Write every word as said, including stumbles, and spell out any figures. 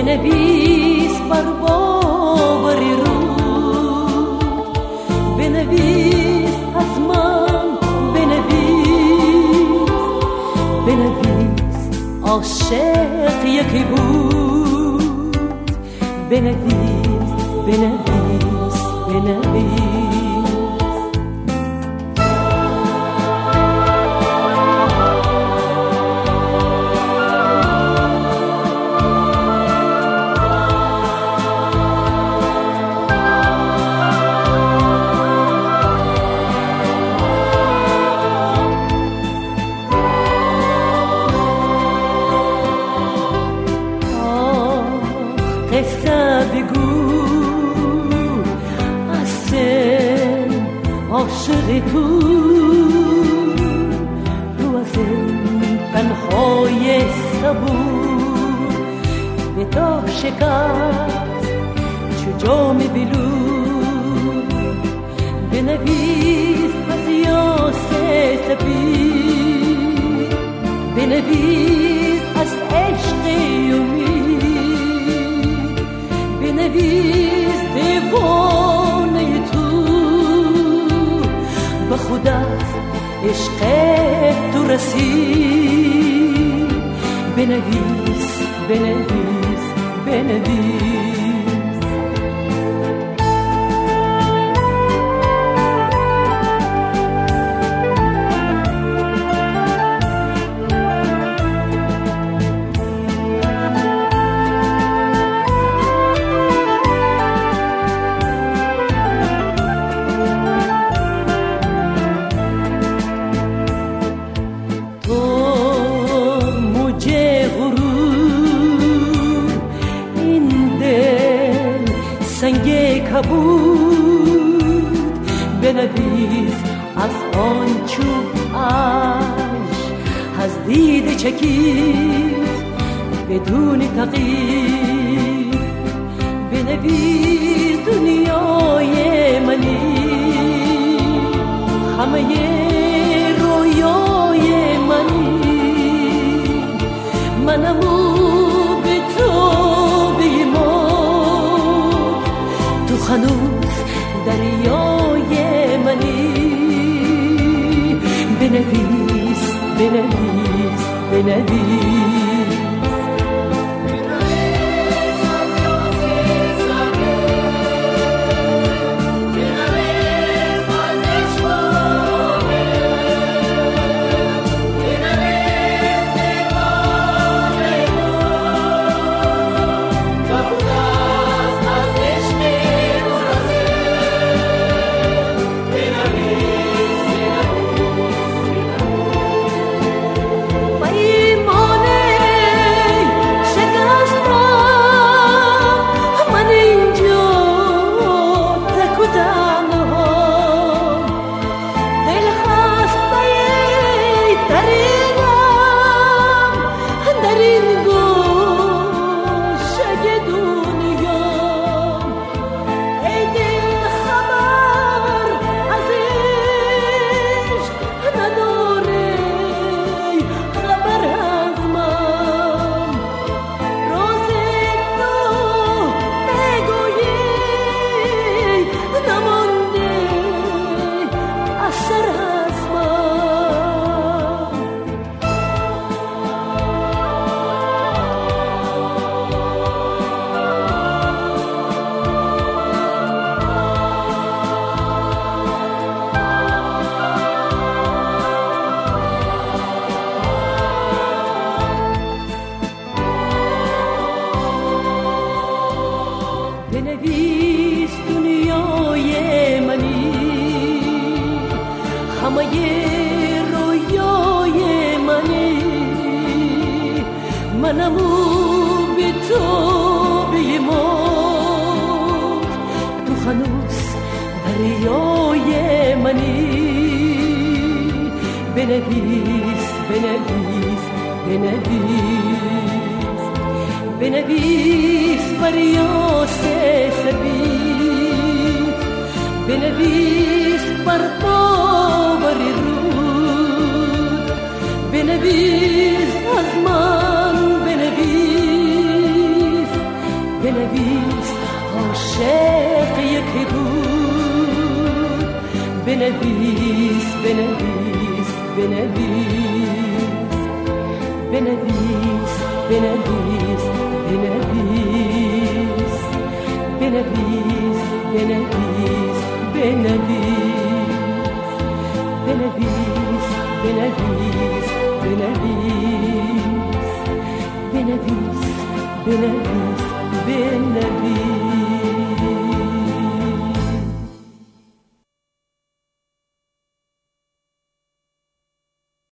بنویس بر باوری رو، بنویس از من، بنویس بنویس عاشق یکی بود، بنویس بنویس بنویس. قصه بگو از سن عاشق تو، تو از این تنهای صبور به تا شکست چو جام بلور، بنویس از یاس سپید، بنویس از عشق امید، بنویس دیوانه تو به خود از عشق تو رسید، بنویس بنویس بنویس. سنگ کبود بنویس از آن چوب اش، از دید چکید بدون تغییر، بنویس دنیای منی، همه رویای منی، منمو به تو هنوز دریای منی، بنویس بنویس بنویس. بنویس دنیای منی، همه رویای منی، منمو به تو بیمود، تو هنوز دریای منی، بنویس بنویس بنویس، بنویس بر یاس سپید، بنویس بر باوری رود، بنویس از من، بنویس بنویس عاشق یکی بود. بنویس بنویس بنویس بنویس بنویس بنویس بنویس بنویس بنویس بنویس بنویس بنویس بنویس بنویس بنویس